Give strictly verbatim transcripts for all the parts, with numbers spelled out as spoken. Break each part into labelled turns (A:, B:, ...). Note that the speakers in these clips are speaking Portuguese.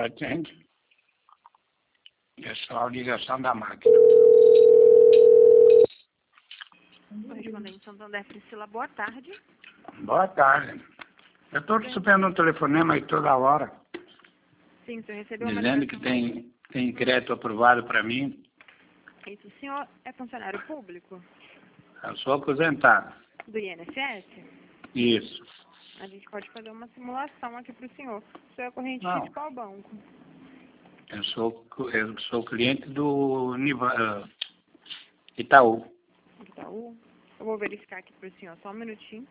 A: atende. É só a ligação da máquina.
B: Correspondente Santander, Priscila, boa tarde.
A: Boa tarde. Eu estou recebendo um telefonema aí toda hora,
B: Sim, o senhor recebeu uma
A: dizendo que
B: ligação.
A: tem, tem crédito aprovado para mim.
B: Isso, o senhor é funcionário público
A: Eu sou aposentado.
B: do I N S S?
A: Isso.
B: A gente pode fazer uma simulação aqui para o senhor. O senhor é corrente
A: Não.
B: de qual banco?
A: Eu sou, eu sou cliente do Niva, uh, Itaú.
B: Itaú? Eu vou verificar aqui para o senhor, só um minutinho.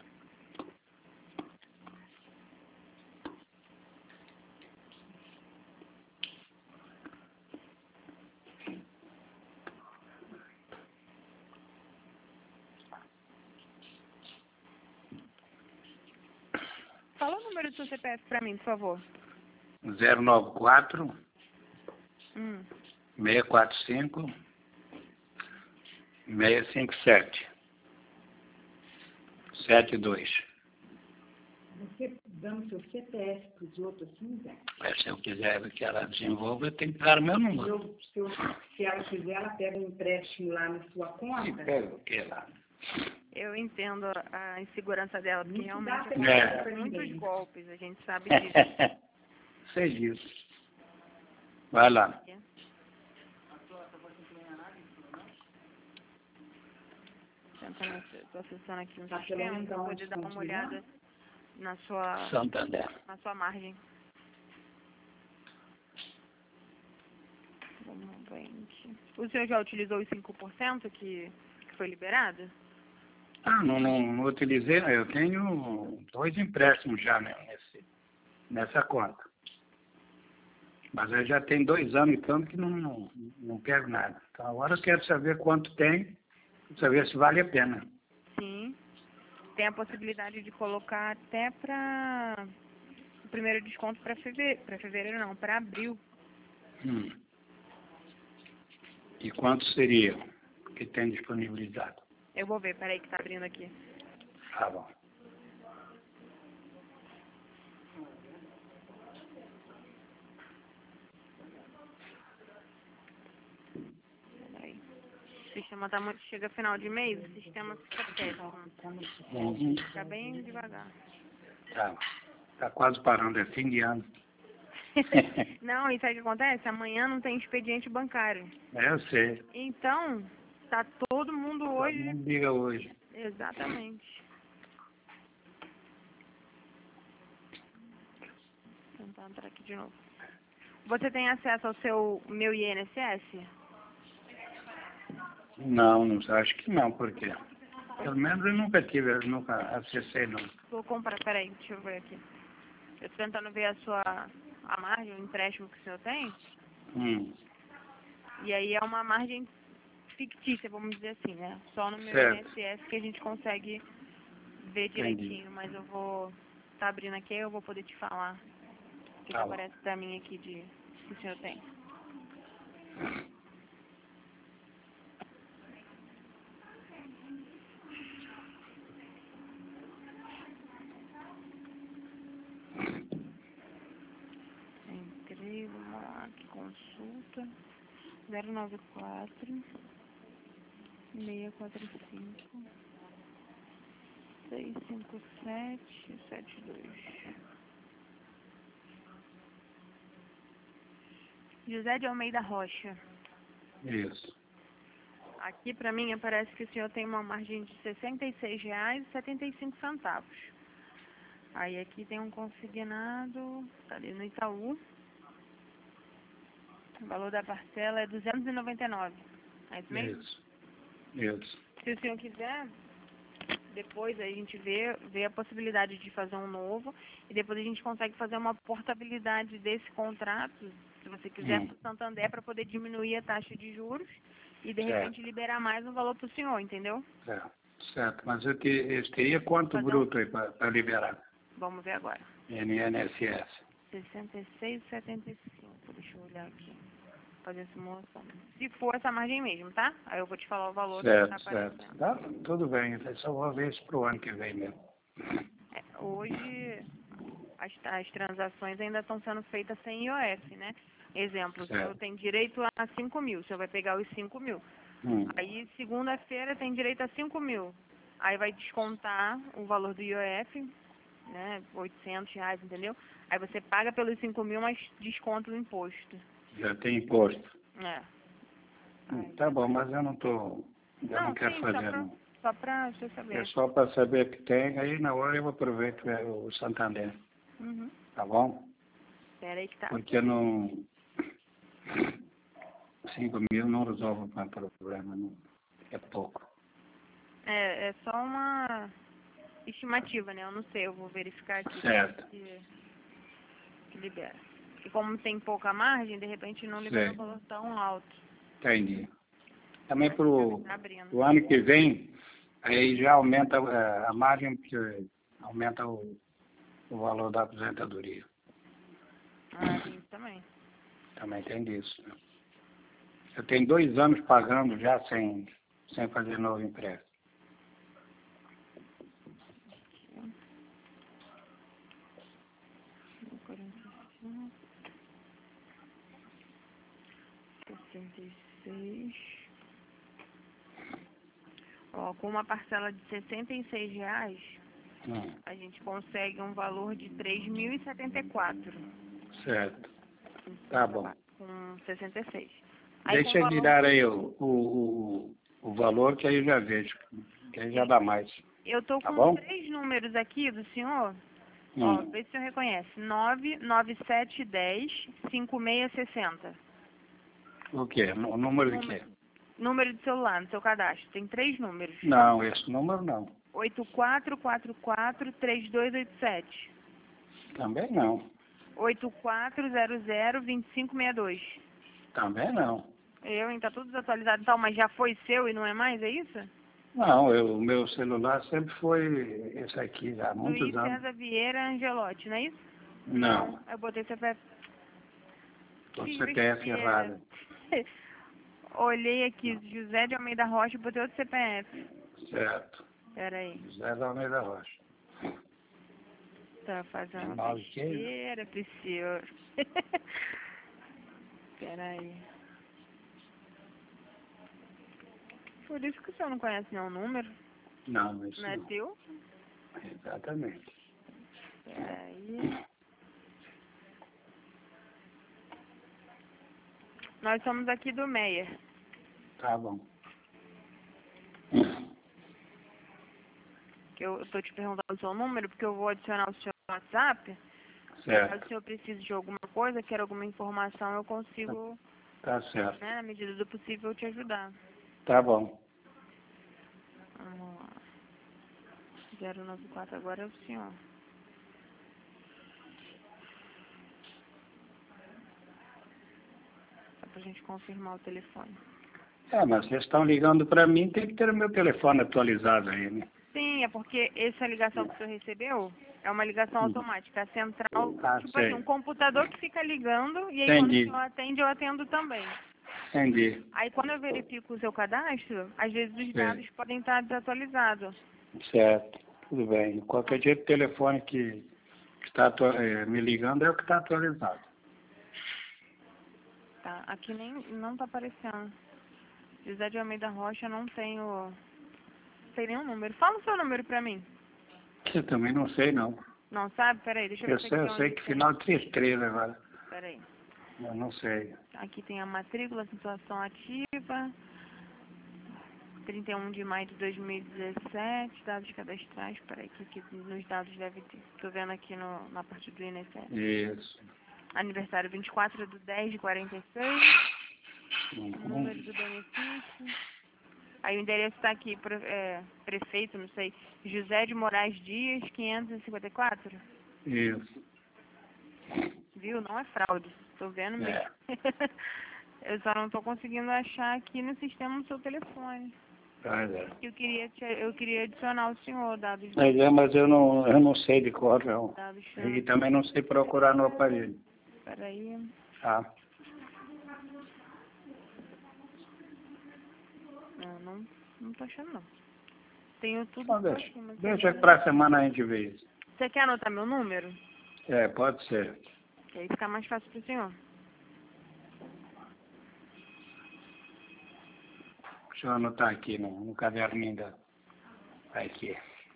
B: Fala o número do seu C P F para mim, por favor.
A: zero nove quatro,
B: Hum.
A: seis quatro cinco, seis cinco sete, sete dois.
C: Você dando seu C P F para os outros assim, Zé?
A: Mas se eu quiser que ela desenvolva, eu tenho que dar o meu número.
C: Eu, se, eu, se ela quiser, ela pega um empréstimo lá na sua
A: E
C: conta.
A: pega o que lá?
B: Eu entendo a insegurança dela, porque
C: Não
B: realmente
C: dá
A: É.
B: acontece muitos golpes, a gente sabe disso.
A: Sei disso. Vai lá.
B: Tentando, estou acessando aqui um
C: Tá
B: sistema
C: pelo
B: para
C: menos
B: poder dar uma
C: onde
B: olhada na sua,
A: Santander.
B: na sua margem. Vamos ver. O senhor já utilizou os cinco por cento que, que foi liberado?
A: Ah, não, não, não utilizei, eu tenho dois empréstimos já, né, nesse, nessa conta. Mas eu já tenho dois anos e tanto que não, não, não pego nada. Então agora eu quero saber quanto tem, saber se vale a pena.
B: Sim. Tem a possibilidade de colocar até para o primeiro desconto para fevereiro, para fevereiro não, para abril.
A: Hum. E quanto seria que tem disponibilizado?
B: Eu vou ver, peraí que tá abrindo aqui.
A: Tá bom.
B: Peraí. O sistema tá muito, chega final de mês, o sistema fica péssimo.
A: Uhum.
B: Fica bem devagar.
A: Tá. Tá quase parando, é fim de ano.
B: Não, e sabe o que acontece? Amanhã não tem expediente bancário.
A: É, eu sei.
B: Então, tá todo mundo
A: Todo
B: hoje...
A: mundo liga hoje.
B: Exatamente. Vou tentar entrar aqui de novo. Você tem acesso ao seu meu I N S S?
A: Não, não, acho que não, por quê? Pelo menos eu nunca tive, eu nunca acessei, não.
B: Vou comprar, peraí, deixa eu ver aqui. Eu tô tentando ver a sua a margem, o empréstimo que o senhor tem.
A: Hum,
B: E aí é uma margem fictícia, vamos dizer assim, né? Só no meu
A: Certo.
B: I N S S que a gente consegue ver
A: Entendi.
B: direitinho, mas eu vou tá abrindo aqui, eu vou poder te falar o que,
A: Tá
B: que
A: bom.
B: aparece pra mim aqui de que o senhor tem. Entrei, vamos lá, aqui, consulta, zero nove quatro, seis quatro cinco, seis cinco sete, sete dois. José de Almeida Rocha.
A: Isso.
B: Aqui pra mim aparece que o senhor tem uma margem de sessenta e seis reais e setenta e cinco centavos. Aí aqui tem um consignado, tá ali no Itaú. O valor da parcela é duzentos e noventa e nove. É isso mesmo?
A: Isso. Isso.
B: Se o senhor quiser, depois a gente vê, vê a possibilidade de fazer um novo e depois a gente consegue fazer uma portabilidade desse contrato, se você quiser,
A: Hum.
B: para o Santander, para poder diminuir a taxa de juros e de
A: Certo.
B: repente liberar mais um valor para o senhor, entendeu?
A: Certo. Certo. Mas eu, te, eu teria quanto
B: Fazer um-
A: bruto aí para liberar?
B: Vamos ver agora.
A: N S S.
B: sessenta e seis e setenta e cinco, deixa eu olhar aqui. Fazer a simulação. Se for essa margem mesmo, tá? Aí eu vou te falar o valor que
A: Certo,
B: tá
A: certo.
B: aparecendo.
A: Tá, tudo bem. Eu só vou ver isso pro ano que vem mesmo.
B: É, hoje as, as transações ainda estão sendo feitas sem I O F, né? Exemplo,
A: Certo.
B: o senhor tem direito a cinco mil, o senhor vai pegar os cinco mil.
A: Hum.
B: Aí, segunda-feira, tem direito a cinco mil. Aí vai descontar o valor do I O F, né? oitocentos reais, entendeu? Aí você paga pelos cinco mil, mas desconta o imposto.
A: Já tem imposto.
B: É.
A: Hum, Tá bom, mas eu não tô. Eu não,
B: Não,
A: quero
B: sim,
A: fazer,
B: só pra,
A: não.
B: só pra você
A: É
B: saber.
A: só para saber que tem, aí na hora eu aproveito é, o Santander.
B: Uhum.
A: Tá bom?
B: Espera aí que tá.
A: Porque não. cinco mil não resolve o meu problema, não. É pouco.
B: É, é só uma estimativa, né? Eu não sei, eu vou verificar aqui
A: Certo.
B: que, que libera. E como tem pouca margem, de repente não libera
A: Sei.
B: um valor tão alto.
A: Entendi. Também para o
B: Tá abrindo.
A: o ano que vem, aí já aumenta é, a margem, porque aumenta o, o valor da aposentadoria.
B: Ah, tem isso também.
A: Também tem disso. Né? Eu tenho dois anos pagando já sem, sem fazer novo empréstimo.
B: sessenta e seis. Ó, com uma parcela de sessenta e seis reais,
A: Hum,
B: a gente consegue um valor de três mil e setenta e quatro.
A: certo. Tá bom.
B: Com sessenta e seis. Aí
A: Deixa
B: com
A: eu
B: valor
A: virar
B: de-
A: aí o, o, o, o valor que aí eu já vejo. Que aí já dá mais.
B: Eu tô
A: Tá
B: com
A: bom?
B: três números aqui do senhor.
A: Hum.
B: Ó, vê se o senhor reconhece. nove nove sete um zero cinco seis seis zero.
A: O quê? O número de quê?
B: Número de celular no seu cadastro. Tem três números.
A: Não, esse número não.
B: oito quatro quatro quatro três dois oito sete.
A: Também não.
B: oito quatro zero zero dois cinco seis dois.
A: Também não.
B: Eu, hein? Tá tudo desatualizado e tal, mas já foi seu e não é mais, é isso?
A: Não, eu, o meu celular sempre foi esse aqui, já há muitos
B: Luiz
A: anos.
B: César Vieira Angelotti, não é isso?
A: Não,
B: Eu botei C P F.
A: o
B: Que
A: C P F
B: besteira.
A: errado.
B: Olhei aqui, José de Almeida Rocha, e botei outro C P F.
A: Certo.
B: Pera aí.
A: José da Almeida Rocha.
B: Tá fazendo
A: Nove quê?
B: besteira, senhor. Pera aí. Por isso que o senhor não conhece nenhum número.
A: Não, isso
B: Não é
A: não.
B: teu?
A: Exatamente.
B: Pera aí. Nós somos aqui do Meyer.
A: Tá bom.
B: Que eu tô te perguntando o seu número, porque eu vou adicionar o seu WhatsApp. Caso o
A: Certo.
B: senhor precise de alguma coisa, quer alguma informação, eu consigo,
A: Tá certo.
B: né, na medida do possível, te ajudar.
A: Tá bom.
B: Vamos lá. zero nove quatro agora é o senhor. Só pra gente confirmar o telefone.
A: É, mas vocês estão ligando para mim, tem que ter o meu telefone atualizado aí, né?
B: Sim, é porque essa ligação que o senhor recebeu é uma ligação
A: Hum.
B: automática. A central,
A: Ah,
B: tipo
A: sei.
B: assim, um computador que fica ligando e aí
A: Entendi.
B: quando o senhor atende, eu atendo também.
A: Entendi.
B: Aí quando eu verifico o seu cadastro, às vezes os
A: Sei.
B: dados podem estar desatualizados.
A: Certo. Tudo bem. Qualquer jeito, o telefone que está atu- eh, me ligando é o que está atualizado.
B: Tá, aqui nem não tá aparecendo. José de Almeida Rocha não tem o. Tem nenhum número. Fala o seu número pra mim.
A: Eu também não sei, não.
B: Não sabe? Peraí, deixa eu
A: Eu
B: ver se
A: sei,
B: aqui
A: eu
B: é
A: sei
B: onde
A: que
B: tem.
A: final três três agora.
B: Peraí.
A: Eu não sei.
B: Aqui tem a matrícula, situação ativa. trinta e um de maio de dois mil e dezessete, dados cadastrais. Peraí, que aqui nos dados deve ter. Tô vendo aqui no, na parte do I N S S.
A: Isso.
B: Aniversário vinte e quatro de dez de quarenta e seis.
A: Uhum.
B: Número do benefício. Aí o endereço está aqui, pre, é, prefeito, não sei, José de Moraes Dias, quinhentos e cinquenta e quatro.
A: Isso.
B: Viu? Não é fraude. Tô vendo mesmo.
A: É.
B: Eu só não tô conseguindo achar aqui no sistema o seu telefone.
A: Mas é.
B: Eu queria, te, eu queria adicionar o senhor, dados,
A: Mas é, mas eu não, eu não sei de cor, não.
B: dados.
A: E também não sei procurar no aparelho.
B: Peraí.
A: Tá?
B: Não, não, não tô achando não. Tenho tudo
A: Então
B: por
A: deixa.
B: aqui, mas
A: Deixa
B: agora-
A: que para a semana a gente vê isso.
B: Você quer anotar meu número?
A: É, pode ser.
B: Que aí fica mais fácil pro senhor.
A: Deixa eu anotar aqui no, no caderninho da... Aqui.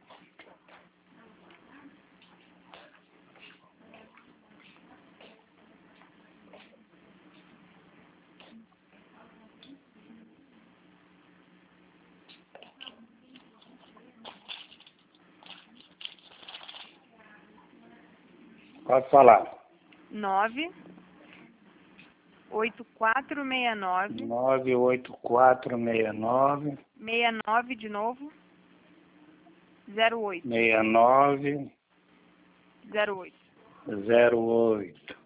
A: Pode falar.
B: nove oito quatro seis nove.
A: nove oito quatro seis nove.
B: seis nove de novo. zero oito.
A: seis nove.
B: zero oito.
A: zero oito.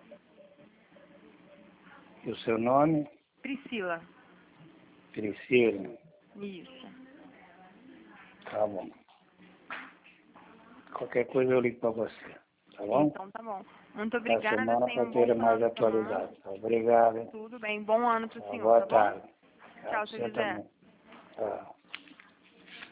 A: E o seu nome?
B: Priscila.
A: Priscila.
B: Isso.
A: Tá bom. Qualquer coisa eu ligo para você. Tá bom?
B: Então tá bom. Muito
A: A
B: obrigada.
A: semana
B: Tenha
A: para
B: um
A: ter
B: bom
A: mais
B: final de semana.
A: atualizado. Obrigado.
B: Tudo bem. Bom ano pro senhor,
A: Boa
B: tá bom?
A: tarde.
B: Tchau,
A: Você
B: seu José.
A: também. Tchau.